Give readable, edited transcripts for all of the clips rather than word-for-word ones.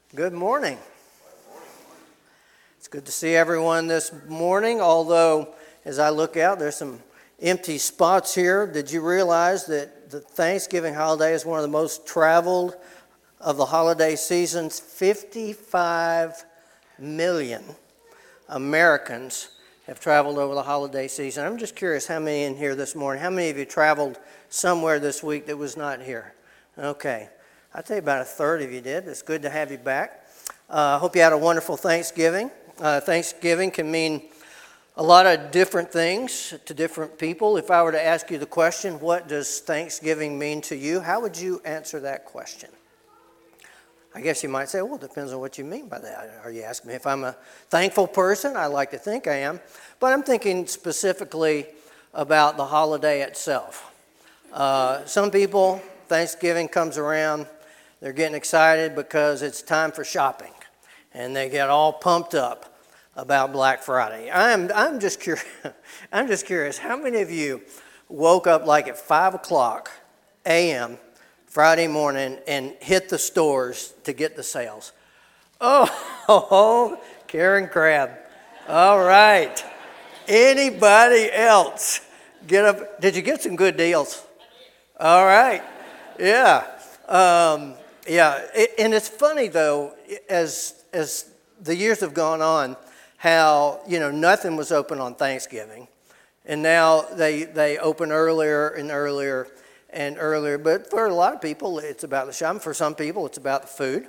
Good morning. It's good to see everyone this morning, although as I look out, there's some empty spots here. Did you realize that the Thanksgiving holiday is one of the most traveled of the holiday seasons? 55 million Americans have traveled over the holiday season. I'm just curious how many in here this morning, how many of you traveled somewhere this week that was not here? Okay. I'd say about a third of you did. It's good to have you back. I hope you had a wonderful Thanksgiving. Thanksgiving can mean a lot of different things to different people. If I were to ask you the question, what does Thanksgiving mean to you? How would you answer that question? I guess you might say, well, it depends on what you mean by that. Are you asking me if I'm a thankful person? I like to think I am. But I'm thinking specifically about the holiday itself. Some people, Thanksgiving comes around, they're getting excited because it's time for shopping, and they get all pumped up about Black Friday. I'm just curious. I'm just curious. How many of you woke up like at 5:00 a.m. Friday morning and hit the stores to get the sales? Oh, Karen Crabb. All right. Anybody else get up? Did you get some good deals? All right. Yeah. And it's funny though, as the years have gone on, how nothing was open on Thanksgiving, and now they open earlier and earlier and earlier. But for a lot of people, it's about the shopping. For some people, it's about the food.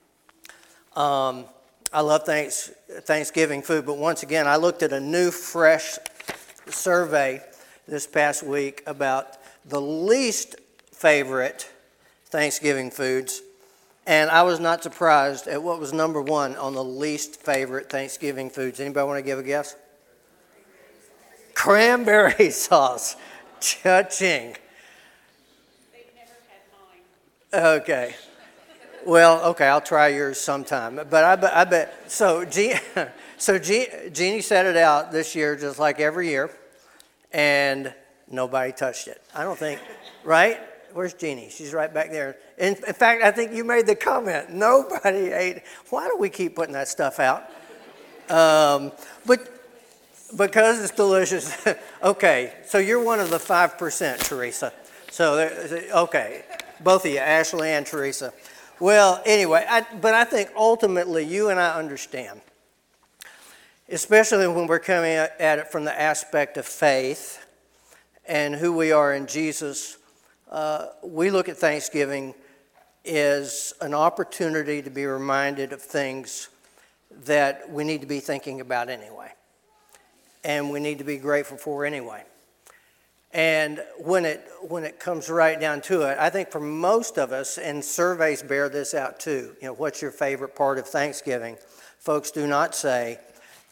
I love Thanksgiving food, but once again, I looked at a new, fresh survey this past week about the least favorite Thanksgiving foods, and I was not surprised at what was number one on the least favorite Thanksgiving foods. Anybody want to give a guess? Cranberry sauce. Cha-ching. They've never had mine. Okay. Well, okay, I'll try yours sometime. But I bet. So Jeannie set it out this year just like every year, and nobody touched it. I don't think, right? Where's Jeannie? She's right back there. In fact, I think you made the comment, nobody ate. Why do we keep putting that stuff out? But because it's delicious. Okay, so you're one of the 5%, Teresa. So, okay, both of you, Ashley and Teresa. Well, anyway, but I think ultimately you and I understand, especially when we're coming at it from the aspect of faith and who we are in Jesus. We look at Thanksgiving as an opportunity to be reminded of things that we need to be thinking about anyway, and we need to be grateful for anyway. And when it comes right down to it, I think for most of us, and surveys bear this out too, what's your favorite part of Thanksgiving? Folks do not say,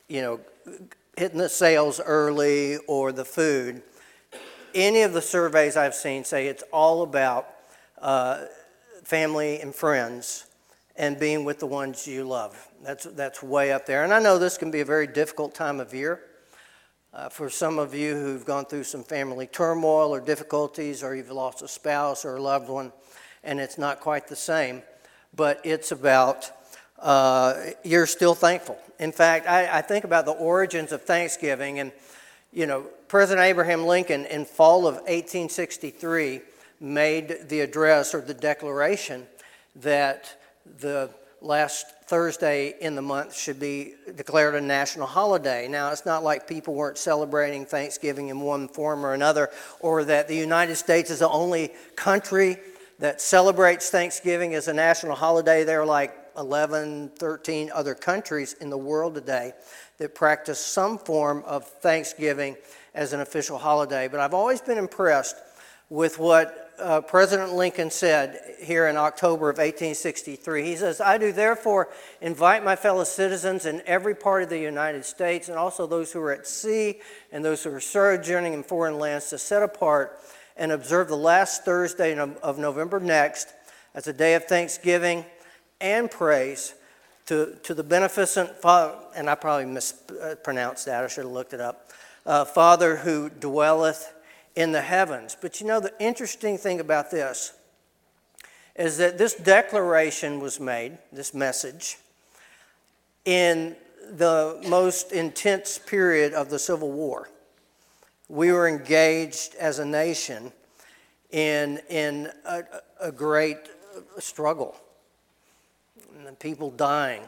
hitting the sales early or the food. Any of the surveys I've seen say it's all about family and friends and being with the ones you love. That's way up there. And I know this can be a very difficult time of year. For some of you who've gone through some family turmoil or difficulties, or you've lost a spouse or a loved one, and it's not quite the same, but it's about you're still thankful. In fact, I think about the origins of Thanksgiving, and President Abraham Lincoln in fall of 1863 made the address or the declaration that the last Thursday in the month should be declared a national holiday. Now, it's not like people weren't celebrating Thanksgiving in one form or another, or that the United States is the only country that celebrates Thanksgiving as a national holiday. There are like 11, 13 other countries in the world today that practice some form of Thanksgiving as an official holiday. But I've always been impressed with what President Lincoln said here in October of 1863. He says, "I do therefore invite my fellow citizens in every part of the United States, and also those who are at sea and those who are sojourning in foreign lands, to set apart and observe the last Thursday of November next as a day of thanksgiving and praise to the beneficent Father," and I probably mispronounced that, I should have looked it up, "Father who dwelleth in the heavens." But the interesting thing about this is that this declaration was made, this message, in the most intense period of the Civil War. We were engaged as a nation in a great struggle, and people dying,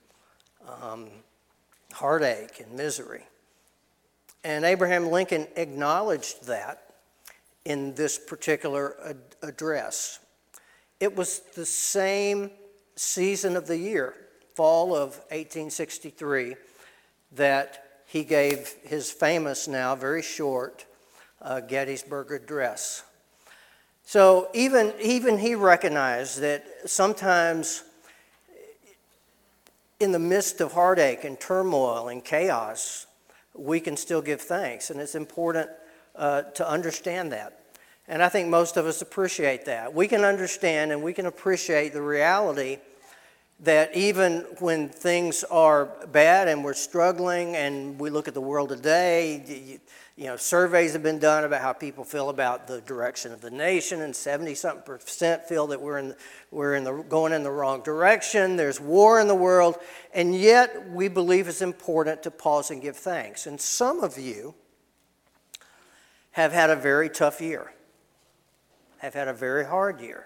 heartache and misery. And Abraham Lincoln acknowledged that in this particular address. It was the same season of the year, fall of 1863, that he gave his famous, now very short, Gettysburg Address. So even he recognized that sometimes in the midst of heartache and turmoil and chaos, we can still give thanks, and it's important to understand that. And I think most of us appreciate that. We can understand and we can appreciate the reality that even when things are bad and we're struggling, and we look at the world today, surveys have been done about how people feel about the direction of the nation, and 70-something% feel that we're going in the wrong direction. There's war in the world, and yet we believe it's important to pause and give thanks. And some of you have had a very tough year, have had a very hard year.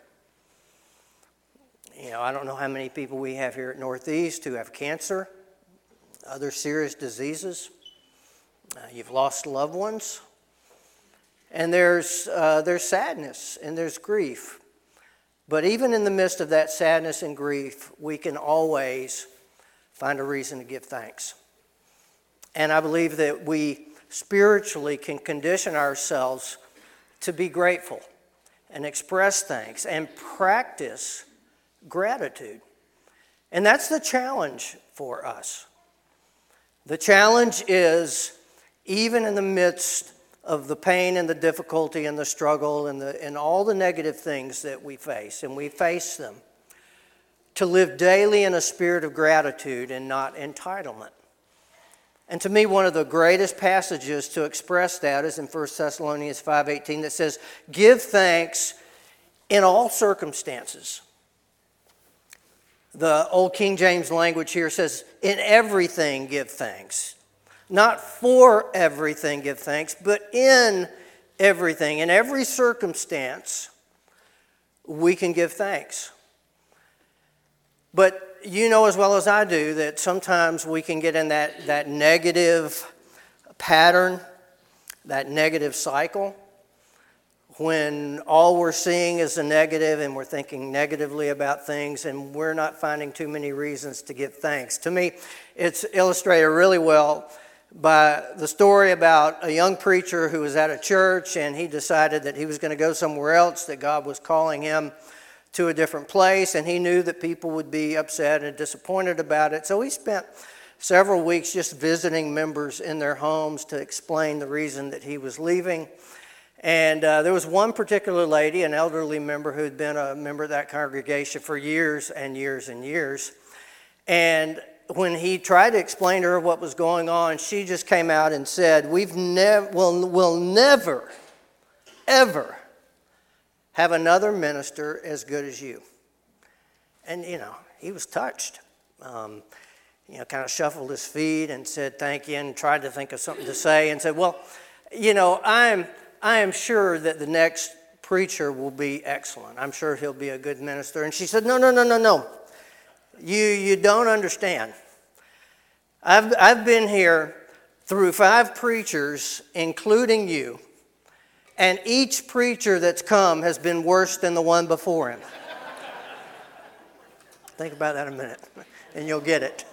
I don't know how many people we have here at Northeast who have cancer, other serious diseases. You've lost loved ones. And there's sadness and there's grief. But even in the midst of that sadness and grief, we can always find a reason to give thanks. And I believe that we spiritually can condition ourselves to be grateful and express thanks and practice gratitude. And that's the challenge for us. The challenge is, even in the midst of the pain and the difficulty and the struggle and all the negative things that we face, and we face them, to live daily in a spirit of gratitude and not entitlement. And to me, one of the greatest passages to express that is in 1 Thessalonians 5:18 that says, "Give thanks in all circumstances." The Old King James language here says, "In everything give thanks." Not for everything give thanks, but in everything. In every circumstance, we can give thanks. But you know as well as I do that sometimes we can get in that negative pattern, that negative cycle, when all we're seeing is the negative and we're thinking negatively about things and we're not finding too many reasons to give thanks. To me, it's illustrated really well by the story about a young preacher who was at a church and he decided that he was going to go somewhere else, that God was calling him to a different place, and he knew that people would be upset and disappointed about it. So he spent several weeks just visiting members in their homes to explain the reason that he was leaving. And there was one particular lady, an elderly member, who had been a member of that congregation for years and years and years. And when he tried to explain to her what was going on, she just came out and said, we'll never, ever have another minister as good as you. And, he was touched. Kind of shuffled his feet and said thank you and tried to think of something to say and said, well, I am sure that the next preacher will be excellent. I'm sure he'll be a good minister. And she said, no. You don't understand. I've been here through 5 preachers, including you, and each preacher that's come has been worse than the one before him. Think about that a minute, and you'll get it.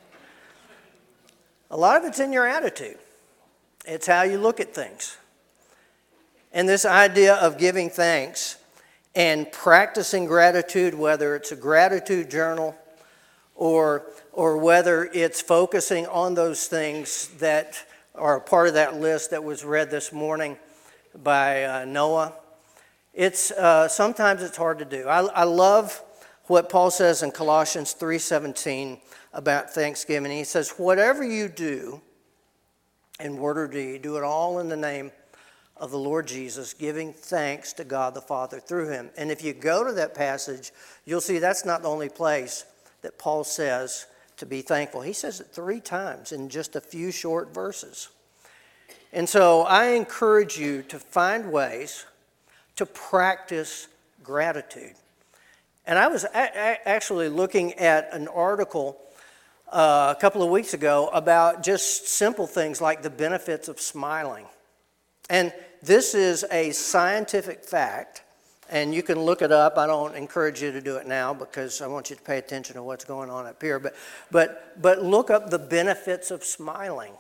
A lot of it's in your attitude. It's how you look at things. And this idea of giving thanks and practicing gratitude, whether it's a gratitude journal or whether it's focusing on those things that are a part of that list that was read this morning by Noah, sometimes it's hard to do. I love what Paul says in Colossians 3:17 about Thanksgiving. He says, whatever you do in word or deed, do it all in the name of the Lord Jesus, giving thanks to God the Father through him. And if you go to that passage, you'll see that's not the only place that Paul says to be thankful. He says it 3 times in just a few short verses. And so I encourage you to find ways to practice gratitude. And I was actually looking at an article a couple of weeks ago about just simple things like the benefits of smiling. And this is a scientific fact, and you can look it up. I don't encourage you to do it now because I want you to pay attention to what's going on up here. But look up the benefits of smiling.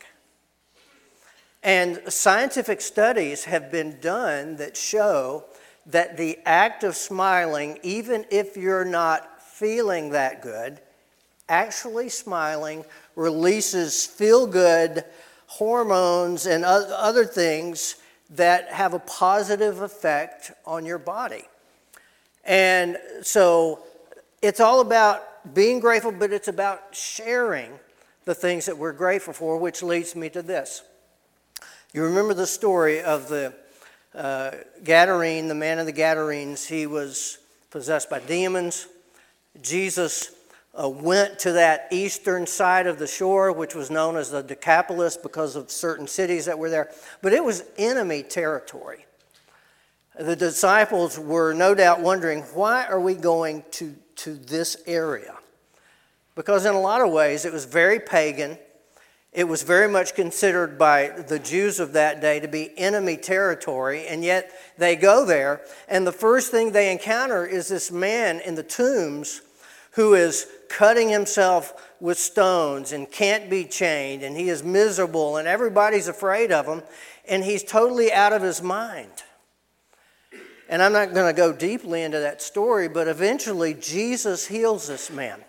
And scientific studies have been done that show that the act of smiling, even if you're not feeling that good, actually smiling releases feel-good hormones and other things that have a positive effect on your body. And so it's all about being grateful, but it's about sharing the things that we're grateful for, which leads me to this. You remember the story of the Gadarene, the man of the Gadarenes. He was possessed by demons. Jesus went to that eastern side of the shore, which was known as the Decapolis because of certain cities that were there. But it was enemy territory. The disciples were no doubt wondering, why are we going to this area? Because in a lot of ways it was very pagan. It was very much considered by the Jews of that day to be enemy territory, and yet they go there, and the first thing they encounter is this man in the tombs who is cutting himself with stones and can't be chained, and he is miserable, and everybody's afraid of him, and he's totally out of his mind. And I'm not going to go deeply into that story, but eventually Jesus heals this man.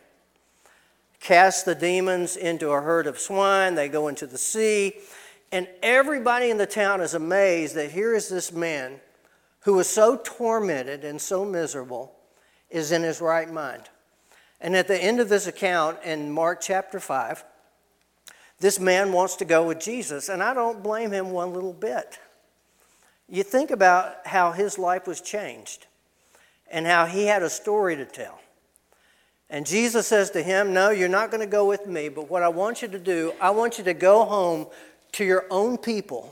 Casts the demons into a herd of swine, they go into the sea, and everybody in the town is amazed that here is this man who was so tormented and so miserable is in his right mind. And at the end of this account in Mark chapter 5, this man wants to go with Jesus, and I don't blame him one little bit. You think about how his life was changed and how he had a story to tell. And Jesus says to him, no, you're not going to go with me, but what I want you to do, I want you to go home to your own people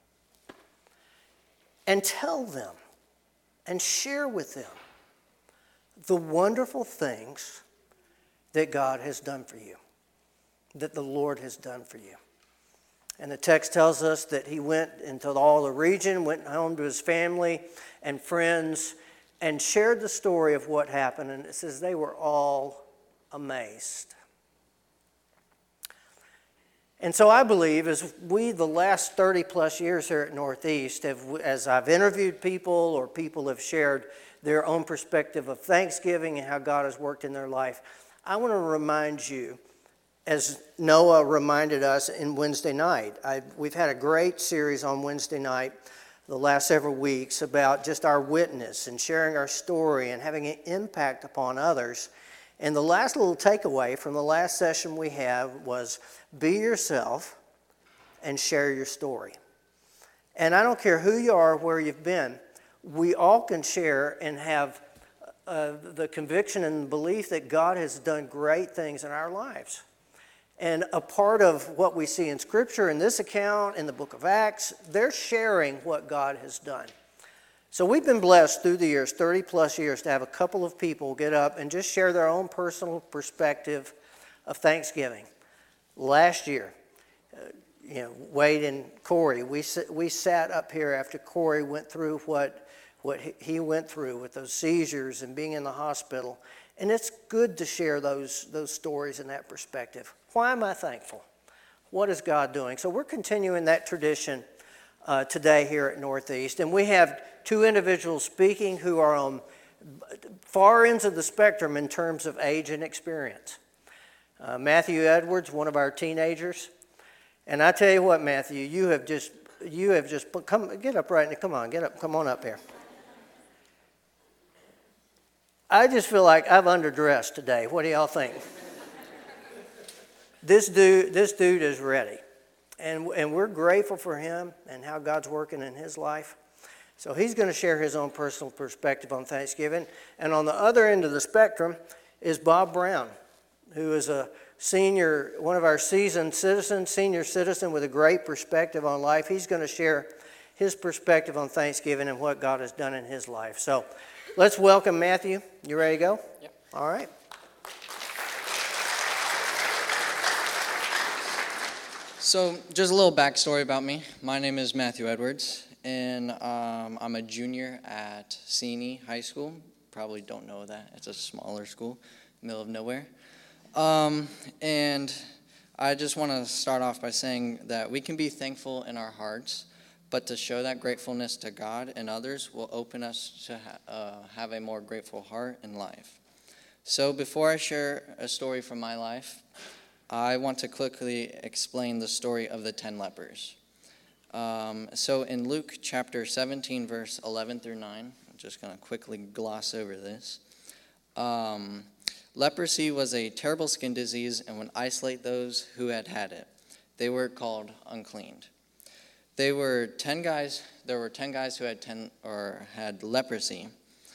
and tell them and share with them the wonderful things that God has done for you, that the Lord has done for you. And the text tells us that he went into all the region, went home to his family and friends, and shared the story of what happened. And it says they were all amazed. And so I believe as we, the last 30 plus years here at Northeast, as I've interviewed people or people have shared their own perspective of Thanksgiving and how God has worked in their life, I want to remind you, as Noah reminded us in Wednesday night, we've had a great series on Wednesday night the last several weeks about just our witness and sharing our story and having an impact upon others. And the last little takeaway from the last session we have was be yourself and share your story. And I don't care who you are, where you've been, we all can share and have the conviction and belief that God has done great things in our lives. And a part of what we see in Scripture, in this account, in the book of Acts, they're sharing what God has done. So we've been blessed through the years, 30 plus years, to have a couple of people get up and just share their own personal perspective of Thanksgiving. Last year, Wade and Corey, we sat up here after Corey went through what he went through with those seizures and being in the hospital. And it's good to share those stories and that perspective. Why am I thankful? What is God doing? So we're continuing that tradition today here at Northeast. And we have two individuals speaking who are on far ends of the spectrum in terms of age and experience. Matthew Edwards, one of our teenagers. And I tell you what, Matthew, you have just come get up right now. Come on up here. I just feel like I've underdressed today. What do y'all think? This dude is ready. and we're grateful for him and how God's working in his life. So he's going to share his own personal perspective on Thanksgiving. And on the other end of the spectrum is Bob Brown, who is a senior, one of our seasoned citizens, senior citizen with a great perspective on life. He's going to share his perspective on Thanksgiving and what God has done in his life. So let's welcome Matthew. You ready to go? Yep. All right. So just a little backstory about me. My name is Matthew Edwards, and I'm a junior at CNE High School. Probably don't know that. It's a smaller school, middle of nowhere. And I just want to start off by saying that we can be thankful in our hearts, but to show that gratefulness to God and others will open us to have a more grateful heart in life. So before I share a story from my life, I want to quickly explain the story of the 10 lepers. So in Luke chapter 17, verse 11 through 9, I'm just going to quickly gloss over this. Leprosy was a terrible skin disease and would isolate those who had it. They were called unclean. There were 10 guys who had leprosy,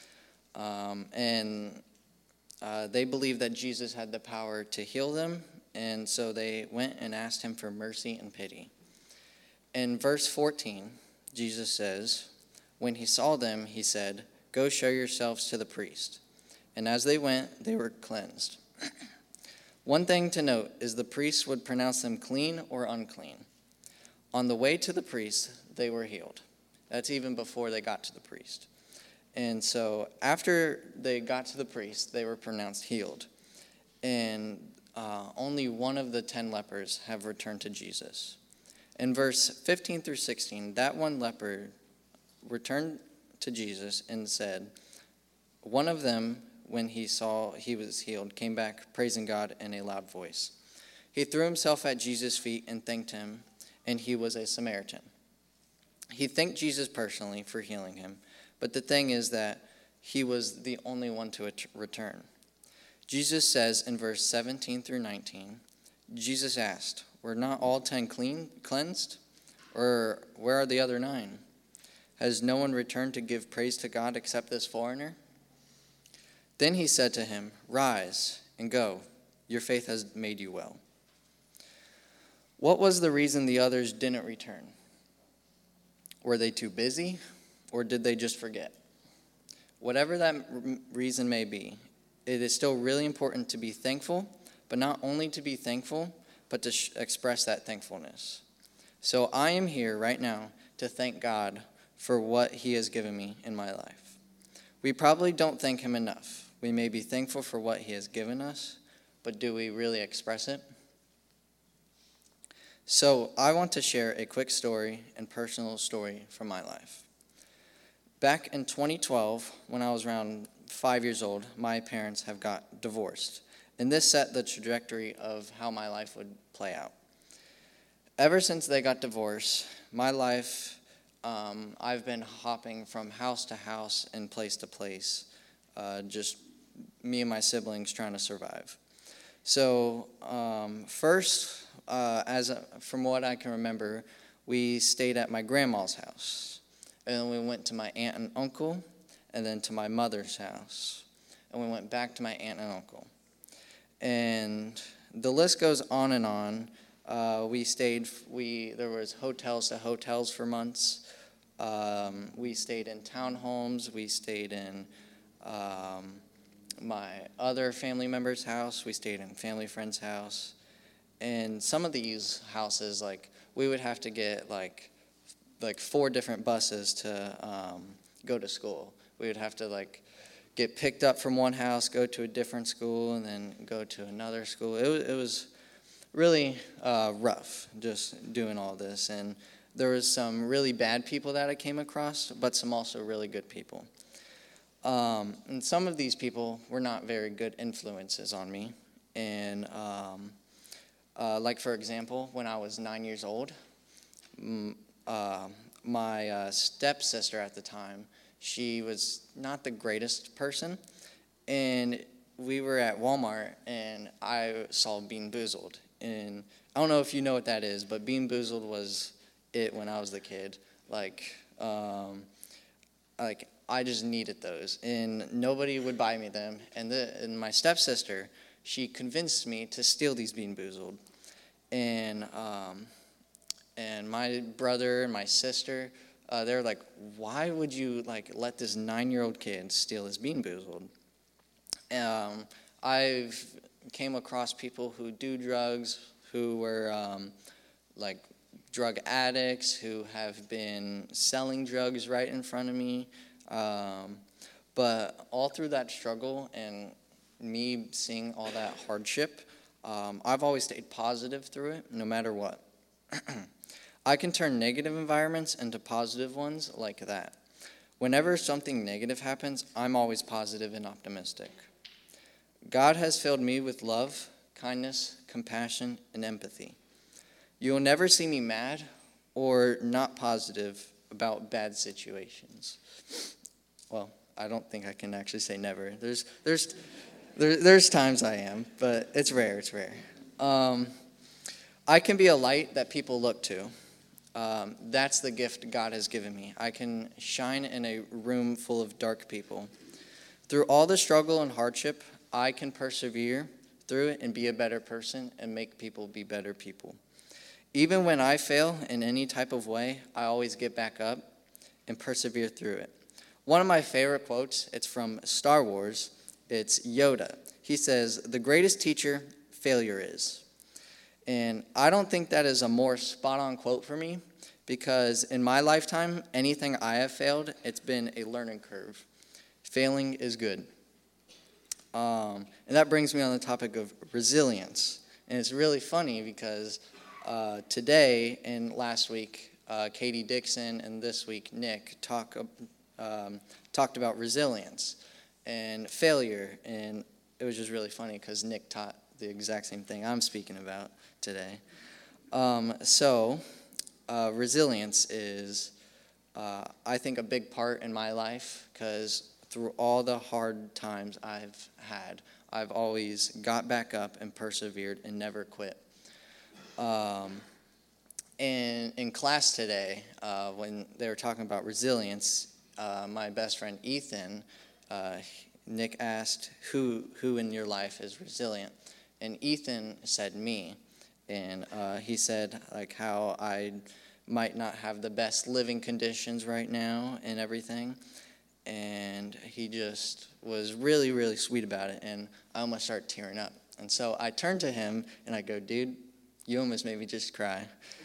and they believed that Jesus had the power to heal them, and so they went and asked him for mercy and pity. In verse 14, Jesus says, when he saw them, he said, "Go show yourselves to the priest." And as they went, they were cleansed. One thing to note is the priest would pronounce them clean or unclean. On the way to the priest, they were healed. That's even before they got to the priest. And so after they got to the priest, they were pronounced healed. And only one of the 10 lepers have returned to Jesus. In verse 15 through 16, that one leper returned to Jesus and said, one of them, when he saw he was healed, came back praising God in a loud voice. He threw himself at Jesus' feet and thanked him, and he was a Samaritan. He thanked Jesus personally for healing him, but the thing is that he was the only one to return. Jesus says in verse 17 through 19, Jesus asked, "Were not all 10 cleansed? Or where are the other 9? Has no one returned to give praise to God except this foreigner?" Then he said to him, "Rise and go. Your faith has made you well." What was the reason the others didn't return? Were they too busy, or did they just forget? Whatever that reason may be, it is still really important to be thankful, but not only to be thankful, but to express that thankfulness. So I am here right now to thank God for what he has given me in my life. We probably don't thank him enough. We may be thankful for what he has given us, but do we really express it? So I want to share a quick story and personal story from my life. Back in 2012, when I was around 5 years old, my parents have got divorced, and this set the trajectory of how my life would play out. Ever since they got divorced, my life, I've been hopping from house to house and place to place, just me and my siblings trying to survive. So first, from what I can remember, we stayed at my grandma's house, and then we went to my aunt and uncle, and then to my mother's house, and we went back to my aunt and uncle. And the list goes on and on. There was hotels to hotels for months. We stayed in townhomes. We stayed in my other family member's house. We stayed in family friend's house. And some of these houses, we would have to get like 4 different buses to go to school. We would have to get picked up from one house, go to a different school, and then go to another school. It was really rough just doing all this. And there was some really bad people that I came across, but some also really good people. And some of these people were not very good influences on me. And for example, when I was 9 years old, my stepsister at the time, she was not the greatest person, and we were at Walmart, and I saw Bean Boozled. And I don't know if you know what that is, but Bean Boozled was it when I was the kid. Like I just needed those, and nobody would buy me them. And my stepsister, she convinced me to steal these Bean Boozled. And my brother and my sister, they were like, "Why would you let this 9-year-old kid steal his Bean Boozled?" I've came across people who do drugs, who were drug addicts, who have been selling drugs right in front of me. But all through that struggle and me seeing all that hardship, I've always stayed positive through it, no matter what. I can turn negative environments into positive ones like that. Whenever something negative happens, I'm always positive and optimistic. God has filled me with love, kindness, compassion, and empathy. You will never see me mad or not positive about bad situations. Well, I don't think I can actually say never. There's times I am, but it's rare. I can be a light that people look to. That's the gift God has given me. I can shine in a room full of dark people. Through all the struggle and hardship, I can persevere through it and be a better person and make people be better people. Even when I fail in any type of way, I always get back up and persevere through it. One of my favorite quotes, it's from Star Wars. It's Yoda. He says, "The greatest teacher failure is." And I don't think that is a more spot-on quote for me, because in my lifetime, anything I have failed, it's been a learning curve. Failing is good. And that brings me on the topic of resilience. And it's really funny because today and last week, Katie Dixon, and this week Nick talked about resilience and failure. And it was just really funny because Nick taught the exact same thing I'm speaking about today. Resilience is, I think, a big part in my life, because through all the hard times I've had, I've always got back up and persevered and never quit. And in class today, when they were talking about resilience, my best friend Ethan, Nick asked, who in your life is resilient? And Ethan said me. And he said how I might not have the best living conditions right now and everything. And he just was really, really sweet about it. And I almost started tearing up. And so I turned to him and I go, "Dude, you almost made me just cry."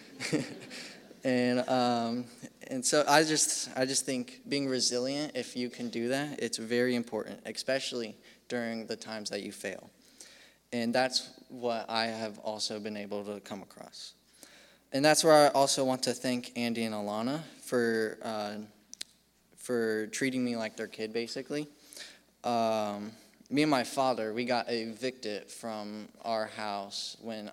and so I just think being resilient, if you can do that, it's very important, especially during the times that you fail. And that's what I have also been able to come across. And that's where I also want to thank Andy and Alana for treating me like their kid, basically. Me and my father, we got evicted from our house when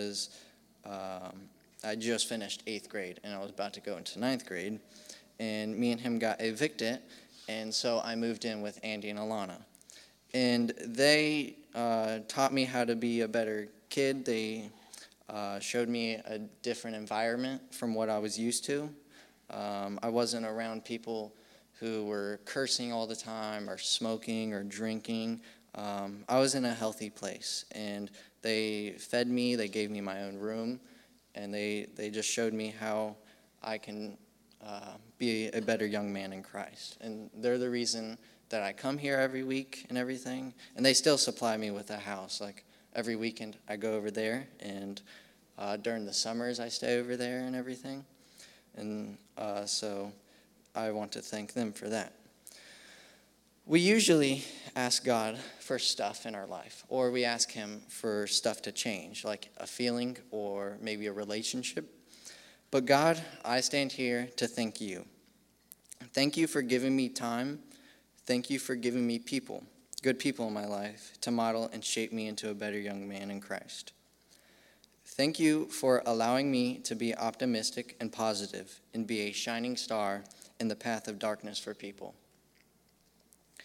I just finished 8th grade, and I was about to go into 9th grade. And me and him got evicted, and so I moved in with Andy and Alana. And they taught me how to be a better kid. They showed me a different environment from what I was used to. I wasn't around people who were cursing all the time or smoking or drinking. I was in a healthy place, and they fed me. They gave me my own room, and they just showed me how I can be a better young man in Christ. And they're the reason that I come here every week and everything. And they still supply me with a house. Like every weekend I go over there, and during the summers I stay over there and everything. And so I want to thank them for that. We usually ask God for stuff in our life, or we ask him for stuff to change, like a feeling or maybe a relationship. But God, I stand here to thank you. Thank you for giving me time. Thank you for giving me people, good people in my life, to model and shape me into a better young man in Christ. Thank you for allowing me to be optimistic and positive and be a shining star in the path of darkness for people.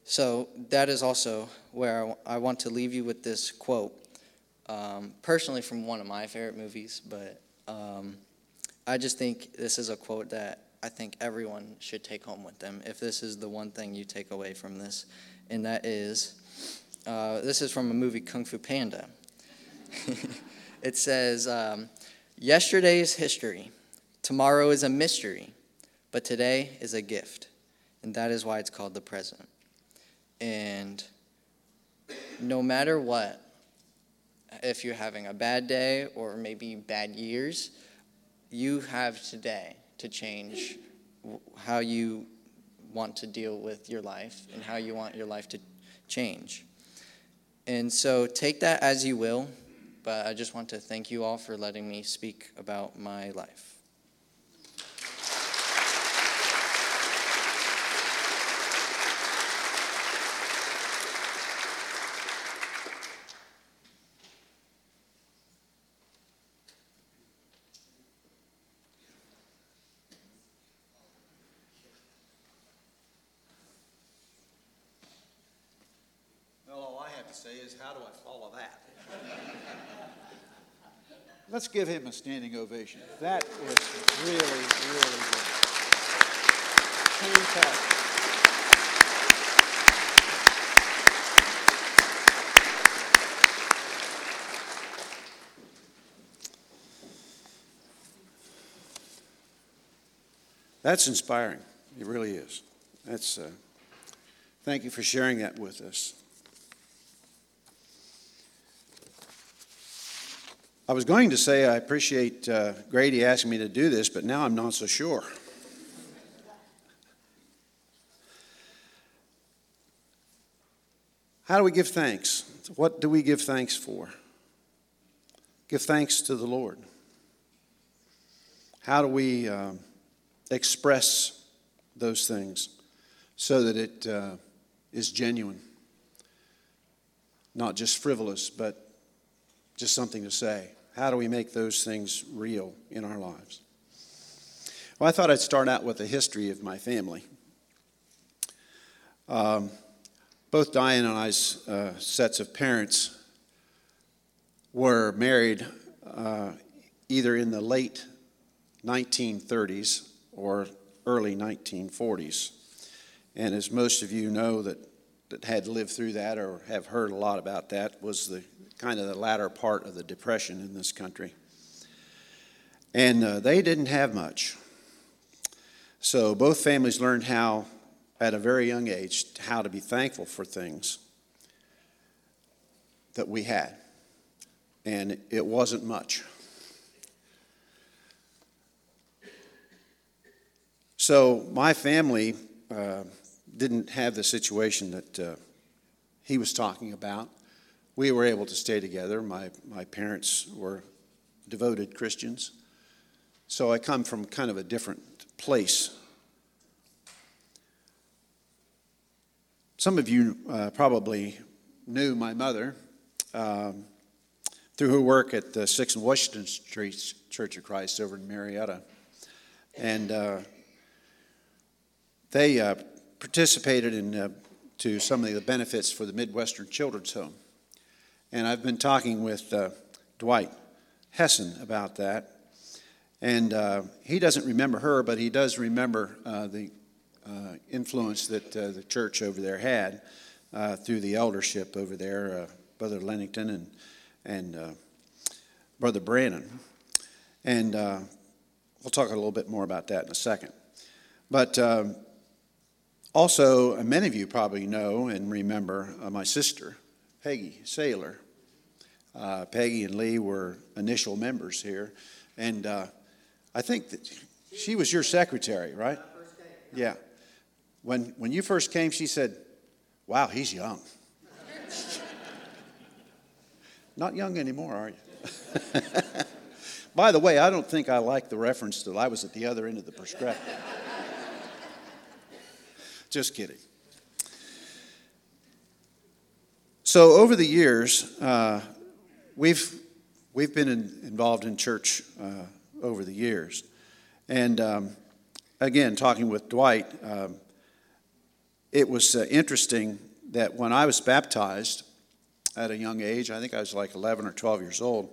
So that is also where I want to leave you with this quote, personally from one of my favorite movies, but I just think this is a quote that I think everyone should take home with them, if this is the one thing you take away from this, and that is, this is from a movie, Kung Fu Panda. It says, yesterday is history, tomorrow is a mystery, but today is a gift, and that is why it's called the present. And no matter what, if you're having a bad day or maybe bad years, you have today to change how you want to deal with your life and how you want your life to change. And so take that as you will, but I just want to thank you all for letting me speak about my life. Well, all I have to say is, how do I follow that? Let's give him a standing ovation. That is really, really good. Fantastic. That's inspiring. It really is. Thank you for sharing that with us. I was going to say I appreciate Grady asking me to do this, but now I'm not so sure. How do we give thanks? What do we give thanks for? Give thanks to the Lord. How do we express those things so that it is genuine? Not just frivolous, but just something to say. How do we make those things real in our lives? Well, I thought I'd start out with a history of my family. Both Diane and I's sets of parents were married either in the late 1930s or early 1940s. And as most of you know that had lived through that or have heard a lot about that, was the kind of the latter part of the Depression in this country. And they didn't have much. So both families learned how, at a very young age, how to be thankful for things that we had. And it wasn't much. So my family didn't have the situation that he was talking about. We were able to stay together. My parents were devoted Christians. So I come from kind of a different place. Some of you probably knew my mother through her work at the 6th and Washington Street Church of Christ over in Marietta. And they participated in to some of the benefits for the Midwestern Children's Home. And I've been talking with Dwight Hessen about that. And he doesn't remember her, but he does remember the influence that the church over there had through the eldership over there, Brother Lennington and Brother Brannon. And we'll talk a little bit more about that in a second. But also, many of you probably know and remember my sister, Peggy Saylor. Peggy and Lee were initial members here. And I think that she was your secretary, right? Yeah. When you first came, she said, "Wow, he's young." Not young anymore, are you? By the way, I don't think I like the reference that I was at the other end of the prescription. Just kidding. So over the years, we've been involved in church over the years. And again, talking with Dwight, it was interesting that when I was baptized at a young age, I think I was like 11 or 12 years old,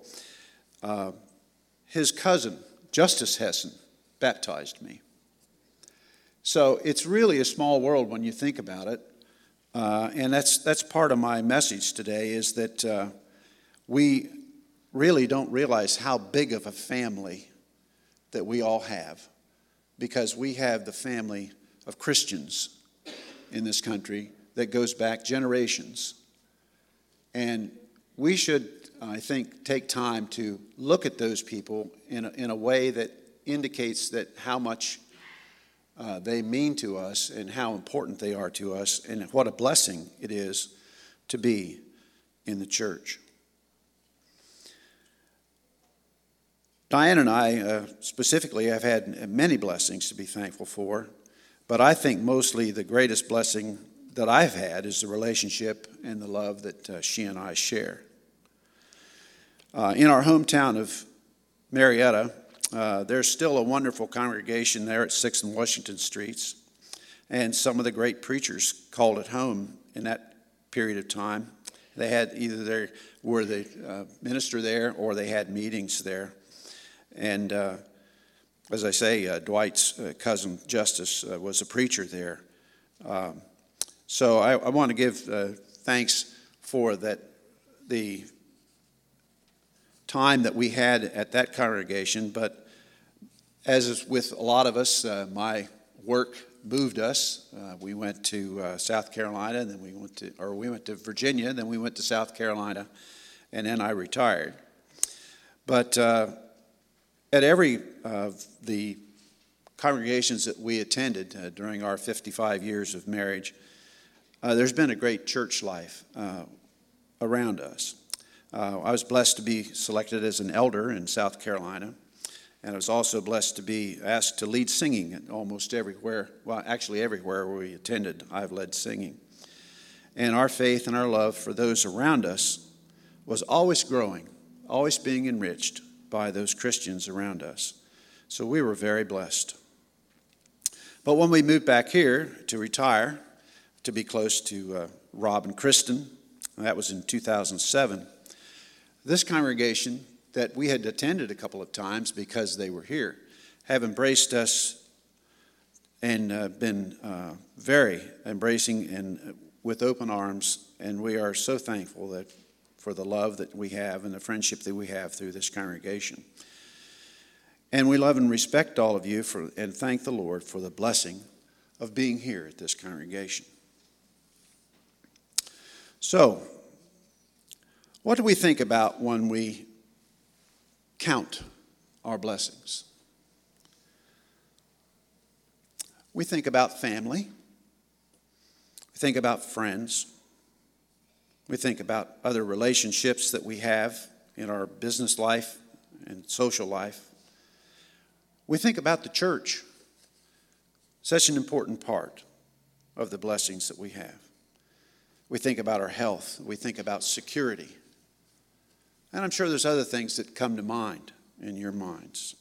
his cousin, Justice Hessen, baptized me. So it's really a small world when you think about it. And that's part of my message today, is that we really don't realize how big of a family that we all have, because we have the family of Christians in this country that goes back generations. And we should, I think, take time to look at those people in a way that indicates that how much they mean to us and how important they are to us, and what a blessing it is to be in the church. Diane and I specifically have had many blessings to be thankful for, but I think mostly the greatest blessing that I've had is the relationship and the love that she and I share. In our hometown of Marietta, there's still a wonderful congregation there at 6th and Washington Streets, and some of the great preachers called it home in that period of time. They had either they were the minister there, or they had meetings there. And as I say, Dwight's cousin Justice was a preacher there. So I want to give thanks for that, the time that we had at that congregation. But as is with a lot of us, my work moved us. We went to South Carolina, and then we went to Virginia, and then we went to South Carolina, and then I retired. But at every of the congregations that we attended during our 55 years of marriage, there's been a great church life around us. I was blessed to be selected as an elder in South Carolina, and I was also blessed to be asked to lead singing at almost everywhere. Well, actually everywhere where we attended, I've led singing. And our faith and our love for those around us was always growing, always being enriched by those Christians around us. So we were very blessed. But when we moved back here to retire, to be close to Rob and Kristen, that was in 2007, this congregation that we had attended a couple of times because they were here have embraced us and been very embracing and with open arms, and we are so thankful that for the love that we have and the friendship that we have through this congregation. And we love and respect all of you and thank the Lord for the blessing of being here at this congregation. So, what do we think about when we count our blessings? We think about family. We think about friends. We think about other relationships that we have in our business life and social life. We think about the church, such an important part of the blessings that we have. We think about our health. We think about security. And I'm sure there's other things that come to mind in your minds.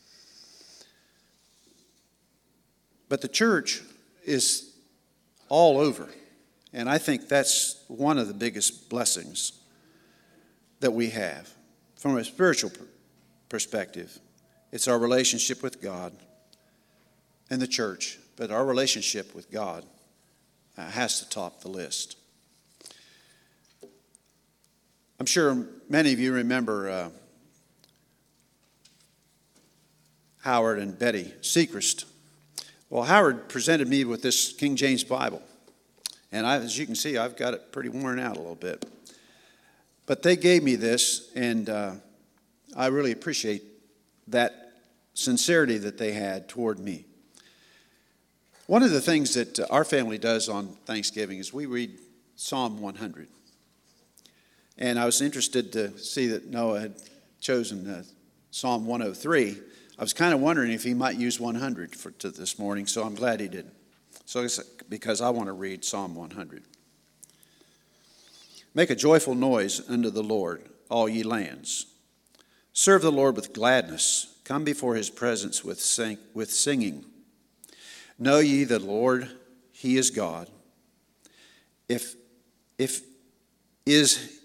But the church is all over. And I think that's one of the biggest blessings that we have. From a spiritual perspective, it's our relationship with God and the church. But our relationship with God has to top the list. I'm sure many of you remember Howard and Betty Sechrist. Well, Howard presented me with this King James Bible. And as you can see, I've got it pretty worn out a little bit. But they gave me this, and I really appreciate that sincerity that they had toward me. One of the things that our family does on Thanksgiving is we read Psalm 100. And I was interested to see that Noah had chosen Psalm 103. I was kind of wondering if he might use 100 to this morning, so I'm glad he didn't. So it's because I want to read Psalm 100. Make a joyful noise unto the Lord, all ye lands. Serve the Lord with gladness. Come before his presence with singing. Know ye the Lord, he is God. if is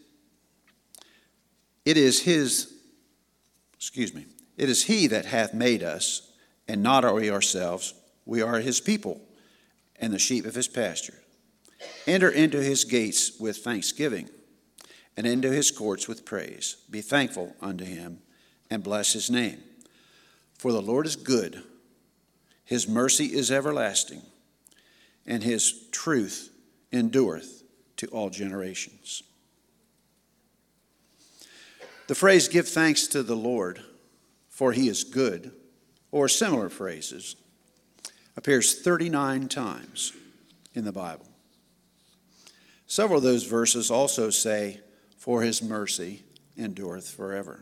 it is his, it is he that hath made us, and not we ourselves. We are his people, and the sheep of his pasture. Enter into his gates with thanksgiving, and into his courts with praise. Be thankful unto him, and bless his name. For the Lord is good, his mercy is everlasting, and his truth endureth to all generations. The phrase, give thanks to the Lord, for he is good, or similar phrases, appears 39 times in the Bible. Several of those verses also say, for his mercy endureth forever.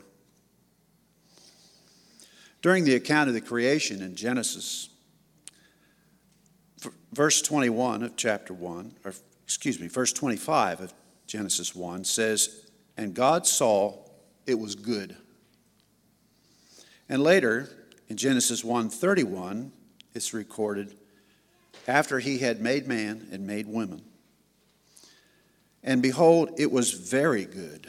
During the account of the creation in Genesis, verse 21 of chapter 1, verse 25 of Genesis 1 says, and God saw it was good. And later, in Genesis 1:31, it's recorded, after he had made man and made woman. And behold, it was very good.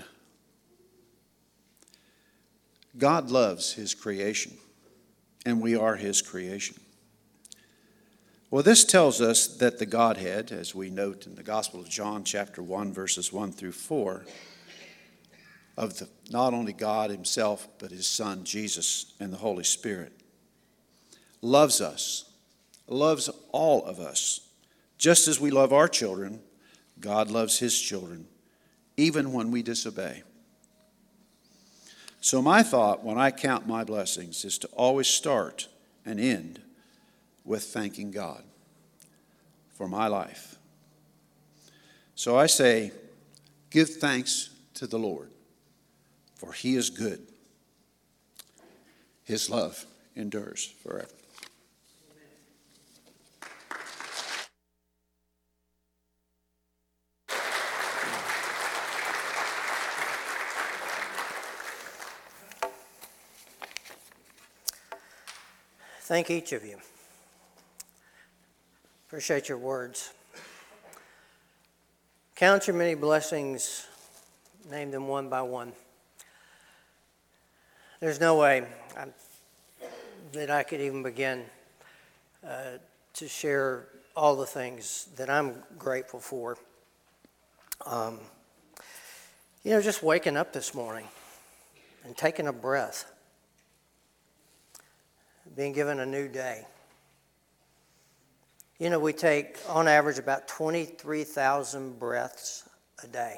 God loves his creation, and we are his creation. Well, this tells us that the Godhead, as we note in the Gospel of John, chapter 1, verses 1 through 4, of not only God himself, but his Son, Jesus, and the Holy Spirit, loves us, loves all of us. Just as we love our children, God loves his children, even when we disobey. So my thought when I count my blessings is to always start and end with thanking God for my life. So I say, give thanks to the Lord, for he is good. His love endures forever. Thank each of you. Appreciate your words. Count your many blessings, name them one by one. There's no way that I could even begin to share all the things that I'm grateful for. Just waking up this morning and taking a breath, being given a new day. We take, on average, about 23,000 breaths a day.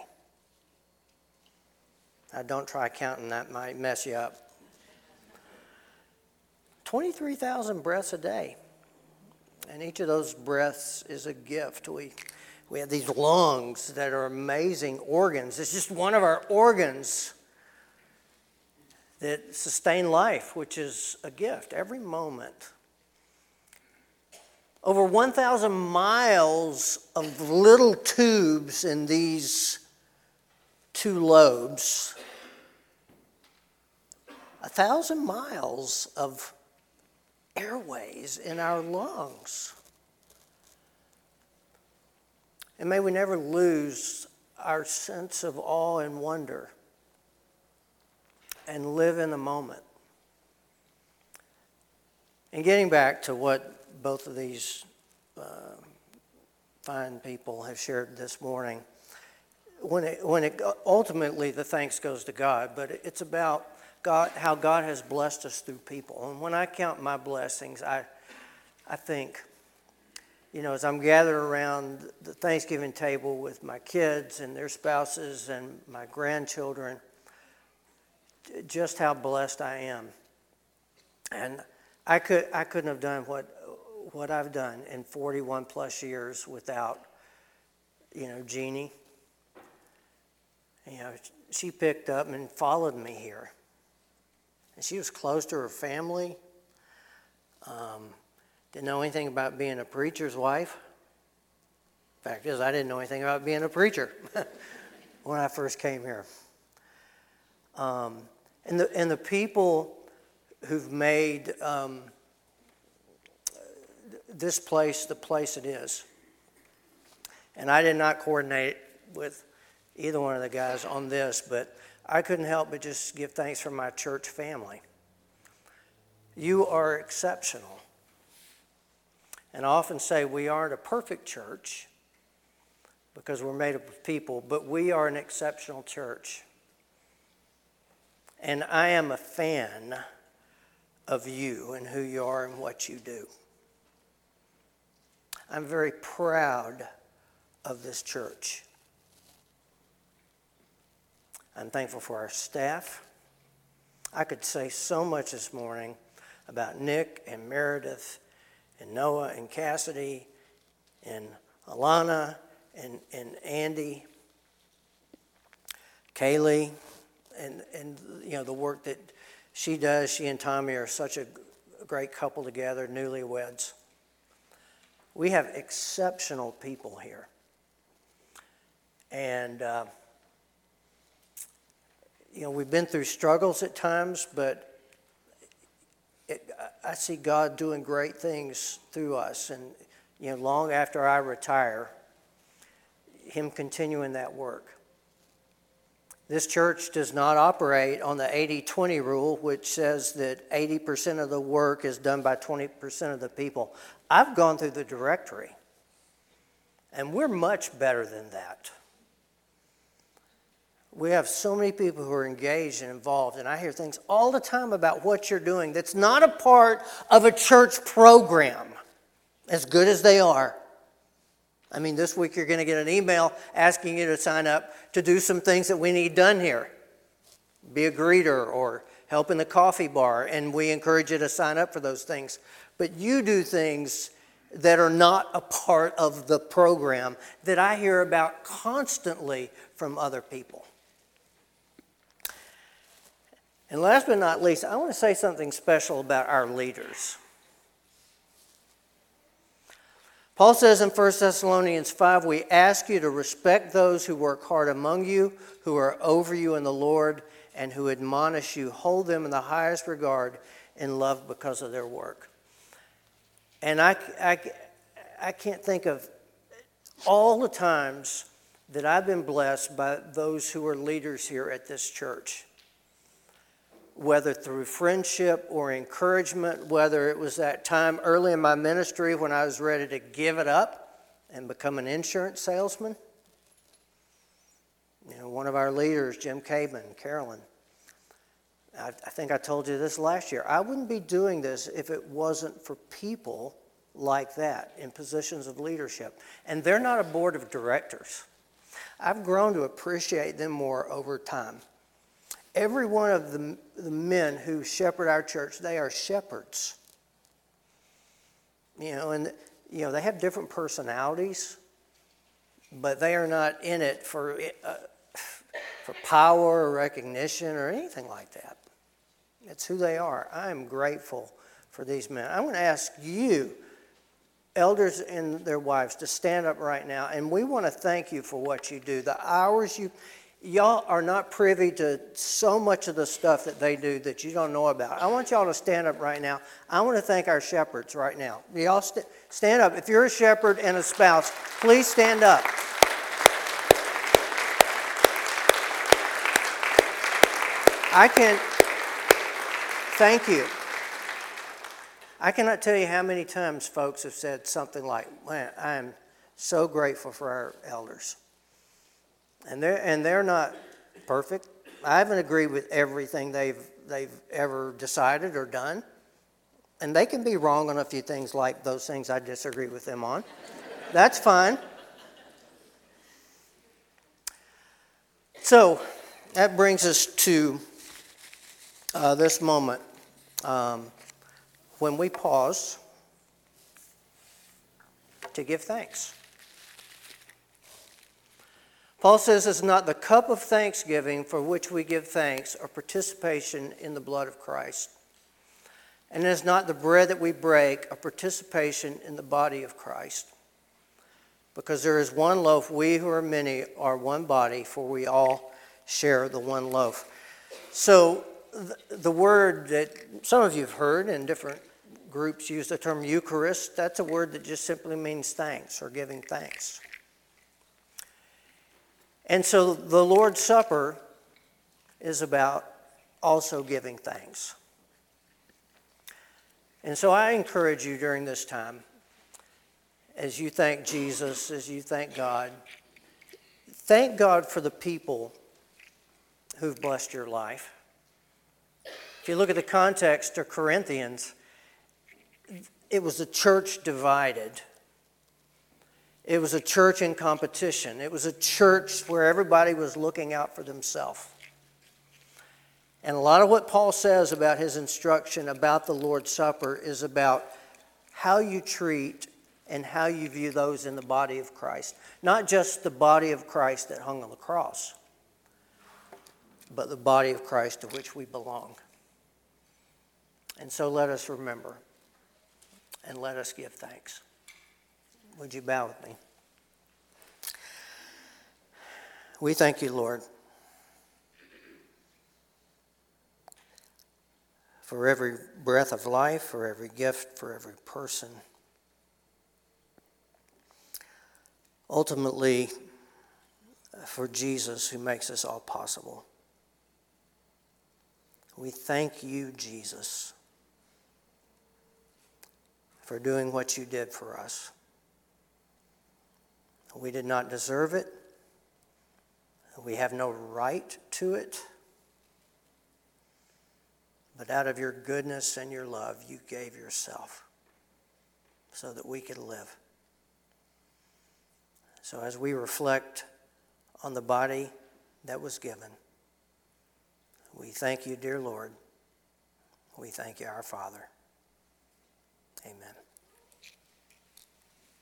Now, don't try counting, that might mess you up. 23,000 breaths a day. And each of those breaths is a gift. We have these lungs that are amazing organs. It's just one of our organs that sustain life, which is a gift every moment. Over 1,000 miles of little tubes in these two lobes. 1,000 miles of airways in our lungs. And may we never lose our sense of awe and wonder and live in the moment. And getting back to what both of these fine people have shared this morning, ultimately the thanks goes to God, but it's about God, how God has blessed us through people. And when I count my blessings, I think, as I'm gathered around the Thanksgiving table with my kids and their spouses and my grandchildren, just how blessed I am. And I couldn't have done what I've done in 41 plus years without, Jeannie. She picked up and followed me here. And she was close to her family. Didn't know anything about being a preacher's wife. Fact is, I didn't know anything about being a preacher when I first came here. And the people who've made this place the place it is. And I did not coordinate with either one of the guys on this, but I couldn't help but just give thanks for my church family. You are exceptional. And I often say we aren't a perfect church because we're made up of people, but we are an exceptional church. And I am a fan of you and who you are and what you do. I'm very proud of this church. I'm thankful for our staff. I could say so much this morning about Nick and Meredith and Noah and Cassidy and Alana and Andy, Kaylee, and you know the work that she does. She and Tommy are such a great couple together, newlyweds. We have exceptional people here. And, you know, we've been through struggles at times, but I see God doing great things through us. And, you know, long after I retire, Him continuing that work. This church does not operate on the 80-20 rule, which says that 80% of the work is done by 20% of the people. I've gone through the directory, and we're much better than that. We have so many people who are engaged and involved, and I hear things all the time about what you're doing that's not a part of a church program, as good as they are. I mean, this week you're going to get an email asking you to sign up to do some things that we need done here. Be a greeter or help in the coffee bar, and we encourage you to sign up for those things. But you do things that are not a part of the program that I hear about constantly from other people. And last but not least, I want to say something special about our leaders. Paul says in 1 Thessalonians 5, we ask you to respect those who work hard among you, who are over you in the Lord, and who admonish you. Hold them in the highest regard and love because of their work. And I can't think of all the times that I've been blessed by those who are leaders here at this church. Whether through friendship or encouragement, whether it was that time early in my ministry when I was ready to give it up and become an insurance salesman. You know, one of our leaders, Jim Caban, Carolyn, I think I told you this last year. I wouldn't be doing this if it wasn't for people like that in positions of leadership. And they're not a board of directors. I've grown to appreciate them more over time. Every one of the men who shepherd our church, they are shepherds. You know, and you know they have different personalities, but they are not in it for power or recognition or anything like that. It's who they are. I am grateful for these men. I want to ask you, elders and their wives, to stand up right now, and we want to thank you for what you do. The hours y'all are not privy to so much of the stuff that they do that you don't know about. I want y'all to stand up right now. I want to thank our shepherds right now. Y'all stand up. If you're a shepherd and a spouse, please stand up. Thank you. I cannot tell you how many times folks have said something like, man, I am so grateful for our elders. And they're not perfect. I haven't agreed with everything they've ever decided or done. And they can be wrong on a few things, like those things I disagree with them on. That's fine. So that brings us to this moment when we pause to give thanks. Paul says it's not the cup of thanksgiving for which we give thanks or participation in the blood of Christ. And it is not the bread that we break or participation in the body of Christ. Because there is one loaf, we who are many are one body, for we all share the one loaf. So the word that some of you have heard, and different groups use the term Eucharist, that's a word that just simply means thanks or giving thanks. And so the Lord's Supper is about also giving thanks. And so I encourage you during this time, as you thank Jesus, as you thank God for the people who've blessed your life. If you look at the context of Corinthians, it was a church divided. It was a church in competition. It was a church where everybody was looking out for themselves. And a lot of what Paul says about his instruction about the Lord's Supper is about how you treat and how you view those in the body of Christ. Not just the body of Christ that hung on the cross, but the body of Christ to which we belong. And so let us remember and let us give thanks. Would you bow with me? We thank you, Lord, for every breath of life, for every gift, for every person. Ultimately, for Jesus who makes this all possible. We thank you, Jesus, for doing what you did for us. We did not deserve it. We have no right to it. But out of your goodness and your love, you gave yourself so that we could live. So as we reflect on the body that was given, we thank you, dear Lord. We thank you, our Father. Amen.